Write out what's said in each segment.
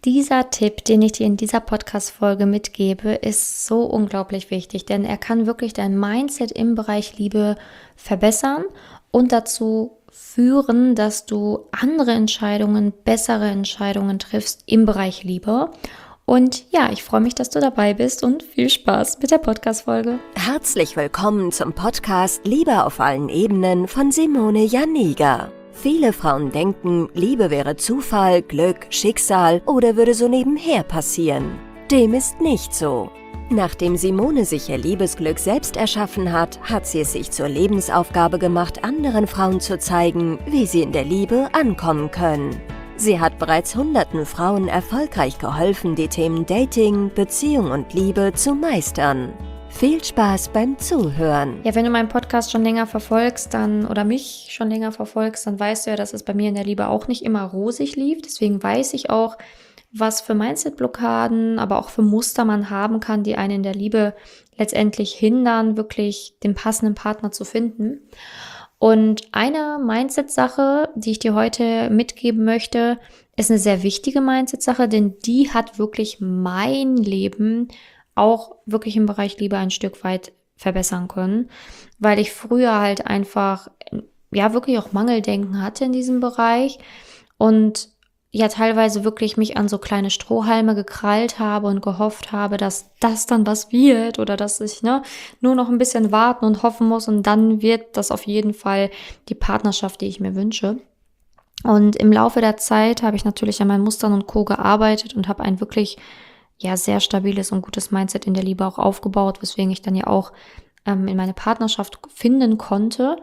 Dieser Tipp, den ich dir in dieser Podcast-Folge mitgebe, ist so unglaublich wichtig, denn er kann wirklich dein Mindset im Bereich Liebe verbessern und dazu führen, dass du andere Entscheidungen, bessere Entscheidungen triffst im Bereich Liebe. Und ja, ich freue mich, dass du dabei bist und viel Spaß mit der Podcast-Folge. Herzlich willkommen zum Podcast Liebe auf allen Ebenen von Simone Janiga. Viele Frauen denken, Liebe wäre Zufall, Glück, Schicksal oder würde so nebenher passieren. Dem ist nicht so. Nachdem Simone sich ihr Liebesglück selbst erschaffen hat, hat sie es sich zur Lebensaufgabe gemacht, anderen Frauen zu zeigen, wie sie in der Liebe ankommen können. Sie hat bereits hunderten Frauen erfolgreich geholfen, die Themen Dating, Beziehung und Liebe zu meistern. Viel Spaß beim Zuhören. Ja, wenn du meinen Podcast schon länger verfolgst, oder mich schon länger verfolgst, dann weißt du ja, dass es bei mir in der Liebe auch nicht immer rosig lief. Deswegen weiß ich auch, was für Mindset-Blockaden, aber auch für Muster man haben kann, die einen in der Liebe letztendlich hindern, wirklich den passenden Partner zu finden. Und eine Mindset-Sache, die ich dir heute mitgeben möchte, ist eine sehr wichtige Mindset-Sache, denn die hat wirklich mein Leben auch wirklich im Bereich Liebe ein Stück weit verbessern können, weil ich früher halt einfach, ja, wirklich auch Mangeldenken hatte in diesem Bereich und ja, teilweise wirklich mich an so kleine Strohhalme gekrallt habe und gehofft habe, dass das dann was wird oder dass ich nur noch ein bisschen warten und hoffen muss und dann wird das auf jeden Fall die Partnerschaft, die ich mir wünsche. Und im Laufe der Zeit habe ich natürlich an meinen Mustern und Co. gearbeitet und habe ein wirklich sehr stabiles und gutes Mindset in der Liebe auch aufgebaut, weswegen ich dann ja auch in meine Partnerschaft finden konnte.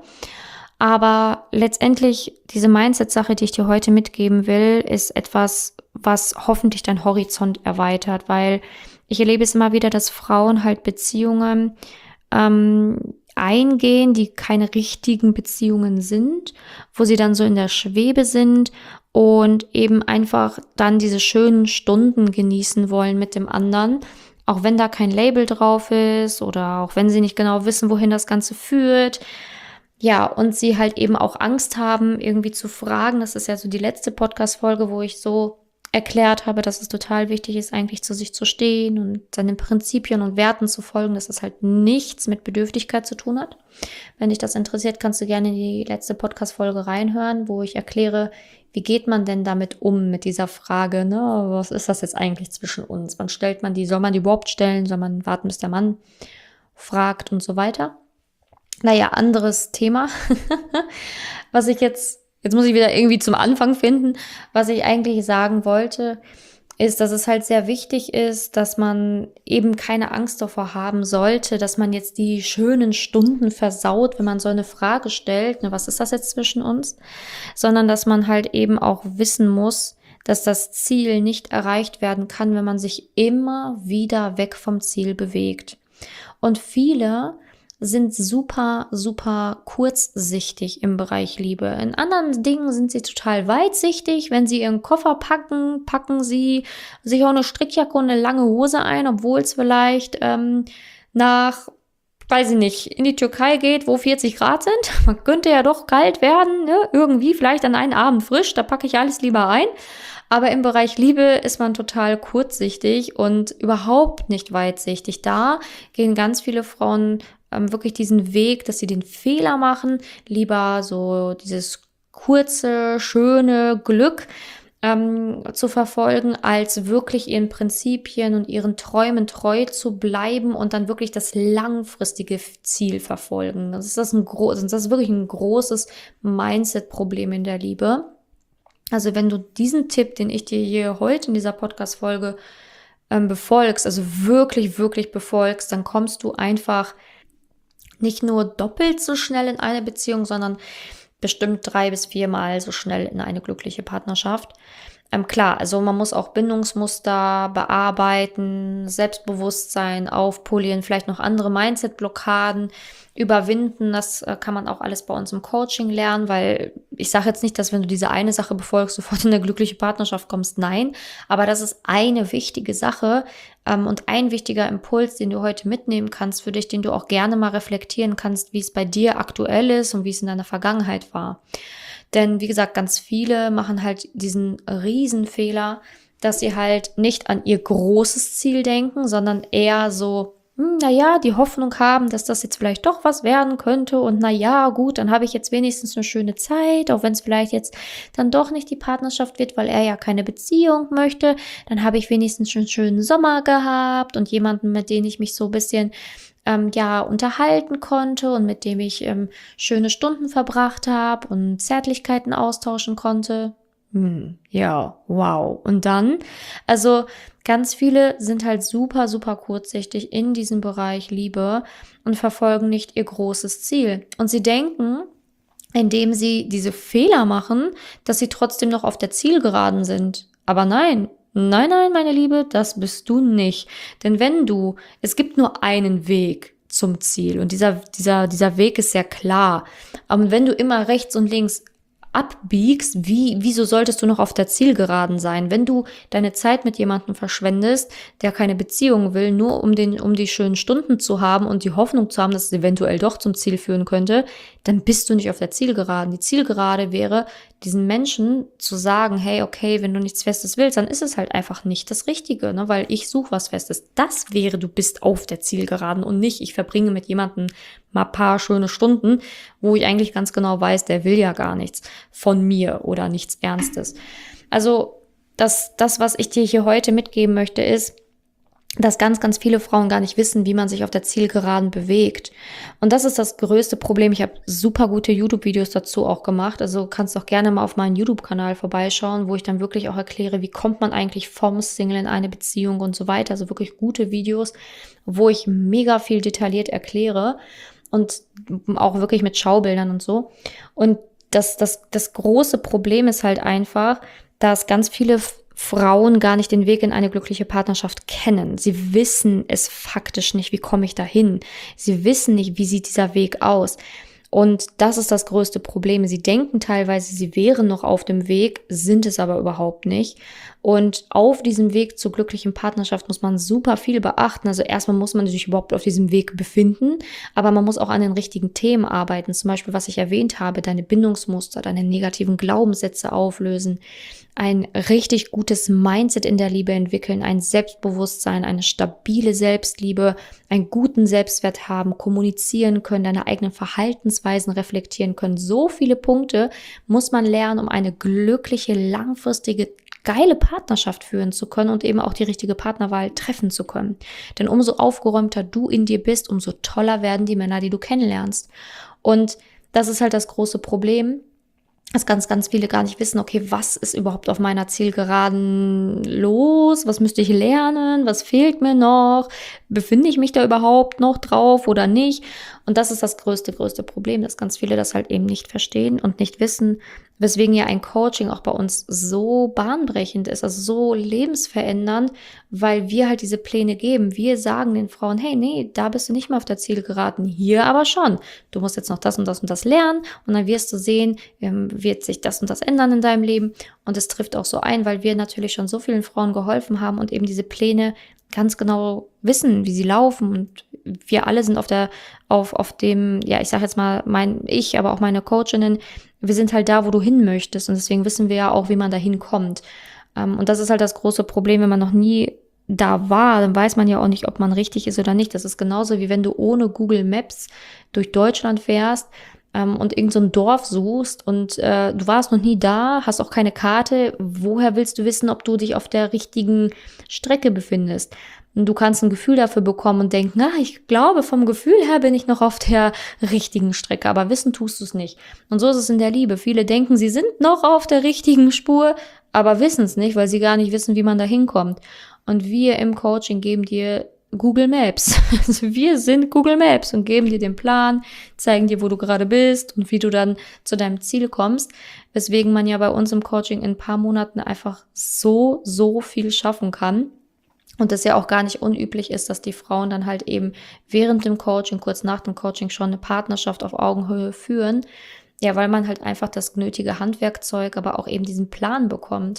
Aber letztendlich diese Mindset-Sache, die ich dir heute mitgeben will, ist etwas, was hoffentlich dein Horizont erweitert, weil ich erlebe es immer wieder, dass Frauen halt Beziehungen eingehen, die keine richtigen Beziehungen sind, wo sie dann so in der Schwebe sind und eben einfach dann diese schönen Stunden genießen wollen mit dem anderen, auch wenn da kein Label drauf ist oder auch wenn sie nicht genau wissen, wohin das Ganze führt. Ja, und sie halt eben auch Angst haben, irgendwie zu fragen. Das ist ja so die letzte Podcast-Folge, wo ich so erklärt habe, dass es total wichtig ist, eigentlich zu sich zu stehen und seinen Prinzipien und Werten zu folgen, dass das halt nichts mit Bedürftigkeit zu tun hat. Wenn dich das interessiert, kannst du gerne in die letzte Podcast-Folge reinhören, wo ich erkläre, wie geht man denn damit um, mit dieser Frage, was ist das jetzt eigentlich zwischen uns? Wann stellt man die? Soll man die überhaupt stellen? Soll man warten, bis der Mann fragt und so weiter? Naja, anderes Thema. Was ich jetzt muss ich wieder irgendwie zum Anfang finden, was ich eigentlich sagen wollte, ist, dass es halt sehr wichtig ist, dass man eben keine Angst davor haben sollte, dass man jetzt die schönen Stunden versaut, wenn man so eine Frage stellt, was ist das jetzt zwischen uns? Sondern dass man halt eben auch wissen muss, dass das Ziel nicht erreicht werden kann, wenn man sich immer wieder weg vom Ziel bewegt. Und viele sind super, super kurzsichtig im Bereich Liebe. In anderen Dingen sind sie total weitsichtig. Wenn sie ihren Koffer packen, packen sie sich auch eine Strickjacke und eine lange Hose ein, obwohl es vielleicht nach, weiß ich nicht, in die Türkei geht, wo 40 Grad sind. Man könnte ja doch kalt werden, ne? Irgendwie, vielleicht an einem Abend frisch, da packe ich alles lieber ein. Aber im Bereich Liebe ist man total kurzsichtig und überhaupt nicht weitsichtig. Da gehen ganz viele Frauen wirklich diesen Weg, dass sie den Fehler machen, lieber so dieses kurze, schöne Glück zu verfolgen, als wirklich ihren Prinzipien und ihren Träumen treu zu bleiben und dann wirklich das langfristige Ziel verfolgen. Das ist wirklich ein großes Mindset-Problem in der Liebe. Also wenn du diesen Tipp, den ich dir hier heute in dieser Podcast-Folge befolgst, also wirklich, wirklich befolgst, dann kommst du einfach nicht nur doppelt so schnell in eine Beziehung, sondern bestimmt 3 bis 4 Mal so schnell in eine glückliche Partnerschaft. Klar, also man muss auch Bindungsmuster bearbeiten, Selbstbewusstsein aufpolieren, vielleicht noch andere Mindset-Blockaden überwinden. Das kann man auch alles bei uns im Coaching lernen, weil ich sage jetzt nicht, dass wenn du diese eine Sache befolgst, sofort in eine glückliche Partnerschaft kommst. Nein, aber das ist eine wichtige Sache und ein wichtiger Impuls, den du heute mitnehmen kannst für dich, den du auch gerne mal reflektieren kannst, wie es bei dir aktuell ist und wie es in deiner Vergangenheit war. Denn wie gesagt, ganz viele machen halt diesen Riesenfehler, dass sie halt nicht an ihr großes Ziel denken, sondern eher so, naja, die Hoffnung haben, dass das jetzt vielleicht doch was werden könnte und naja, gut, dann habe ich jetzt wenigstens eine schöne Zeit, auch wenn es vielleicht jetzt dann doch nicht die Partnerschaft wird, weil er ja keine Beziehung möchte, dann habe ich wenigstens einen schönen Sommer gehabt und jemanden, mit dem ich mich so ein bisschen unterhalten konnte und mit dem ich schöne Stunden verbracht habe und Zärtlichkeiten austauschen konnte. Ja, wow. Und dann, also ganz viele sind halt super, super kurzsichtig in diesem Bereich Liebe und verfolgen nicht ihr großes Ziel. Und sie denken, indem sie diese Fehler machen, dass sie trotzdem noch auf der Zielgeraden sind. Aber nein, nein, nein, meine Liebe, das bist du nicht. Denn es gibt nur einen Weg zum Ziel und dieser Weg ist sehr klar. Aber wenn du immer rechts und links abbiegst, wieso solltest du noch auf der Zielgeraden sein? Wenn du deine Zeit mit jemandem verschwendest, der keine Beziehung will, nur um die schönen Stunden zu haben und die Hoffnung zu haben, dass es eventuell doch zum Ziel führen könnte, dann bist du nicht auf der Zielgeraden. Die Zielgerade wäre, diesen Menschen zu sagen, hey, okay, wenn du nichts Festes willst, dann ist es halt einfach nicht das Richtige, ne? Weil ich suche was Festes. Das wäre, du bist auf der Zielgeraden und nicht, ich verbringe mit jemandem mal ein paar schöne Stunden, wo ich eigentlich ganz genau weiß, der will ja gar nichts von mir oder nichts Ernstes. Also das, was ich dir hier heute mitgeben möchte, ist, dass ganz, ganz viele Frauen gar nicht wissen, wie man sich auf der Zielgeraden bewegt. Und das ist das größte Problem. Ich habe super gute YouTube-Videos dazu auch gemacht. Also kannst auch gerne mal auf meinen YouTube-Kanal vorbeischauen, wo ich dann wirklich auch erkläre, wie kommt man eigentlich vom Single in eine Beziehung und so weiter. Also wirklich gute Videos, wo ich mega viel detailliert erkläre und auch wirklich mit Schaubildern und so. Und das große Problem ist halt einfach, dass ganz viele Frauen gar nicht den Weg in eine glückliche Partnerschaft kennen. Sie wissen es faktisch nicht, wie komme ich dahin. Sie wissen nicht, wie sieht dieser Weg aus. Und das ist das größte Problem. Sie denken teilweise, sie wären noch auf dem Weg, sind es aber überhaupt nicht. Und auf diesem Weg zur glücklichen Partnerschaft muss man super viel beachten. Also erstmal muss man sich überhaupt auf diesem Weg befinden, aber man muss auch an den richtigen Themen arbeiten. Zum Beispiel, was ich erwähnt habe, deine Bindungsmuster, deine negativen Glaubenssätze auflösen, ein richtig gutes Mindset in der Liebe entwickeln, ein Selbstbewusstsein, eine stabile Selbstliebe, einen guten Selbstwert haben, kommunizieren können, deine eigenen Verhaltensweisen reflektieren können. So viele Punkte muss man lernen, um eine glückliche, langfristige, geile Partnerschaft führen zu können und eben auch die richtige Partnerwahl treffen zu können. Denn umso aufgeräumter du in dir bist, umso toller werden die Männer, die du kennenlernst. Und das ist halt das große Problem, dass ganz, ganz viele gar nicht wissen, okay, was ist überhaupt auf meiner Zielgeraden los? Was müsste ich lernen? Was fehlt mir noch? Befinde ich mich da überhaupt noch drauf oder nicht? Und das ist das größte Problem, dass ganz viele das halt eben nicht verstehen und nicht wissen, weswegen ja ein Coaching auch bei uns so bahnbrechend ist, also so lebensverändernd, weil wir halt diese Pläne geben. Wir sagen den Frauen, hey, nee, da bist du nicht mehr auf der Zielgeraden, hier aber schon. Du musst jetzt noch das und das und das lernen und dann wirst du sehen, wird sich das und das ändern in deinem Leben. Und es trifft auch so ein, weil wir natürlich schon so vielen Frauen geholfen haben und eben diese Pläne ganz genau wissen, wie sie laufen. Und wir alle sind auf dem, ja, ich sag jetzt mal, aber auch meine Coachinnen, wir sind halt da, wo du hin möchtest. Und deswegen wissen wir ja auch, wie man da hinkommt. Und das ist halt das große Problem, wenn man noch nie da war, dann weiß man ja auch nicht, ob man richtig ist oder nicht. Das ist genauso, wie wenn du ohne Google Maps durch Deutschland fährst und irgend so ein Dorf suchst und du warst noch nie da, hast auch keine Karte. Woher willst du wissen, ob du dich auf der richtigen Strecke befindest? Und du kannst ein Gefühl dafür bekommen und denken, ich glaube, vom Gefühl her bin ich noch auf der richtigen Strecke, aber wissen tust du es nicht. Und so ist es in der Liebe. Viele denken, sie sind noch auf der richtigen Spur, aber wissen es nicht, weil sie gar nicht wissen, wie man da hinkommt. Und wir im Coaching geben dir Google Maps. Also wir sind Google Maps und geben dir den Plan, zeigen dir, wo du gerade bist und wie du dann zu deinem Ziel kommst. Weswegen man ja bei uns im Coaching in ein paar Monaten einfach so viel schaffen kann. Und das ja auch gar nicht unüblich ist, dass die Frauen dann halt eben während dem Coaching, kurz nach dem Coaching schon eine Partnerschaft auf Augenhöhe führen. Ja, weil man halt einfach das nötige Handwerkzeug, aber auch eben diesen Plan bekommt.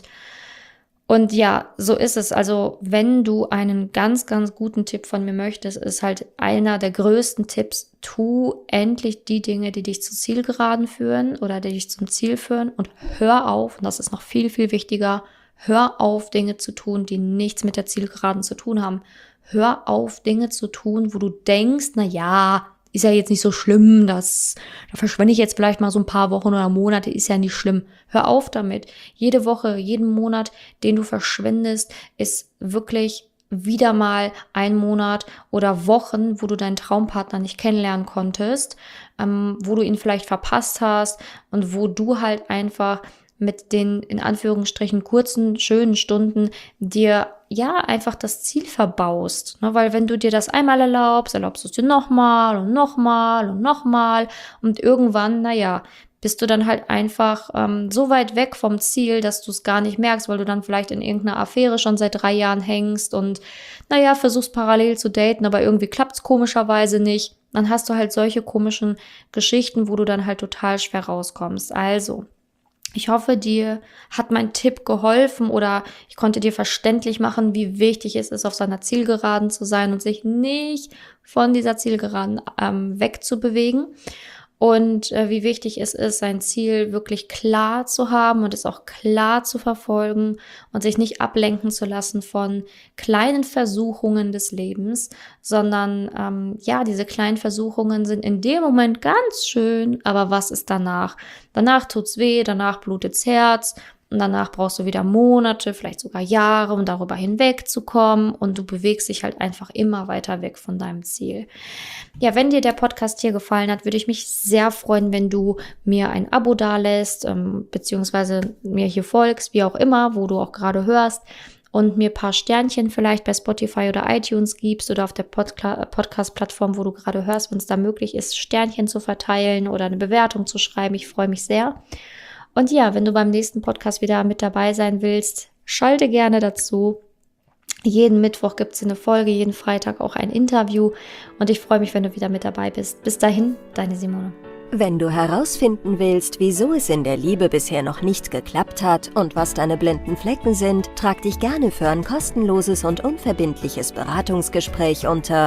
Und ja, so ist es. Also wenn du einen ganz, ganz guten Tipp von mir möchtest, ist halt einer der größten Tipps, tu endlich die Dinge, die dich zur Zielgeraden führen oder die dich zum Ziel führen und hör auf, und das ist noch viel, viel wichtiger, Hör auf, Dinge zu tun, die nichts mit der Zielgeraden zu tun haben. Hör auf, Dinge zu tun, wo du denkst, na ja, ist ja jetzt nicht so schlimm, da verschwende ich jetzt vielleicht mal so ein paar Wochen oder Monate, ist ja nicht schlimm. Hör auf damit. Jede Woche, jeden Monat, den du verschwendest, ist wirklich wieder mal ein Monat oder Wochen, wo du deinen Traumpartner nicht kennenlernen konntest, wo du ihn vielleicht verpasst hast und wo du halt einfach mit den in Anführungsstrichen kurzen, schönen Stunden dir ja einfach das Ziel verbaust. Ne? Weil wenn du dir das einmal erlaubst du es dir nochmal und nochmal und nochmal und irgendwann, bist du dann halt einfach so weit weg vom Ziel, dass du es gar nicht merkst, weil du dann vielleicht in irgendeiner Affäre schon seit 3 Jahren hängst und versuchst parallel zu daten, aber irgendwie klappt es komischerweise nicht. Dann hast du halt solche komischen Geschichten, wo du dann halt total schwer rauskommst. Also, ich hoffe, dir hat mein Tipp geholfen oder ich konnte dir verständlich machen, wie wichtig es ist, auf seiner Zielgeraden zu sein und sich nicht von dieser Zielgeraden wegzubewegen. Und wie wichtig es ist, sein Ziel wirklich klar zu haben und es auch klar zu verfolgen und sich nicht ablenken zu lassen von kleinen Versuchungen des Lebens, sondern diese kleinen Versuchungen sind in dem Moment ganz schön, aber was ist danach? Danach tut's weh, danach blutet's Herz. Und danach brauchst du wieder Monate, vielleicht sogar Jahre, um darüber hinwegzukommen. Und du bewegst dich halt einfach immer weiter weg von deinem Ziel. Ja, wenn dir der Podcast hier gefallen hat, würde ich mich sehr freuen, wenn du mir ein Abo dalässt, beziehungsweise mir hier folgst, wie auch immer, wo du auch gerade hörst. Und mir ein paar Sternchen vielleicht bei Spotify oder iTunes gibst oder auf der Podcast-Plattform, wo du gerade hörst, wenn es da möglich ist, Sternchen zu verteilen oder eine Bewertung zu schreiben. Ich freue mich sehr. Und ja, wenn du beim nächsten Podcast wieder mit dabei sein willst, schalte gerne dazu. Jeden Mittwoch gibt es eine Folge, jeden Freitag auch ein Interview. Und ich freue mich, wenn du wieder mit dabei bist. Bis dahin, deine Simone. Wenn du herausfinden willst, wieso es in der Liebe bisher noch nicht geklappt hat und was deine blinden Flecken sind, trag dich gerne für ein kostenloses und unverbindliches Beratungsgespräch unter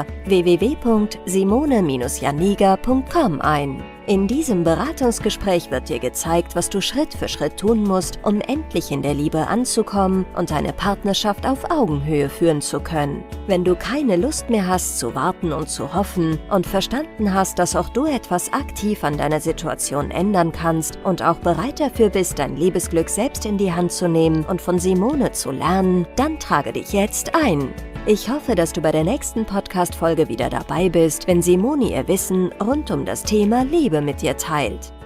www.simone-janiga.com ein. In diesem Beratungsgespräch wird dir gezeigt, was du Schritt für Schritt tun musst, um endlich in der Liebe anzukommen und deine Partnerschaft auf Augenhöhe führen zu können. Wenn du keine Lust mehr hast zu warten und zu hoffen und verstanden hast, dass auch du etwas aktiv an deiner Situation ändern kannst und auch bereit dafür bist, dein Liebesglück selbst in die Hand zu nehmen und von Simone zu lernen, dann trage dich jetzt ein. Ich hoffe, dass du bei der nächsten Podcast-Folge wieder dabei bist, wenn Simone ihr Wissen rund um das Thema Liebe mit dir teilt.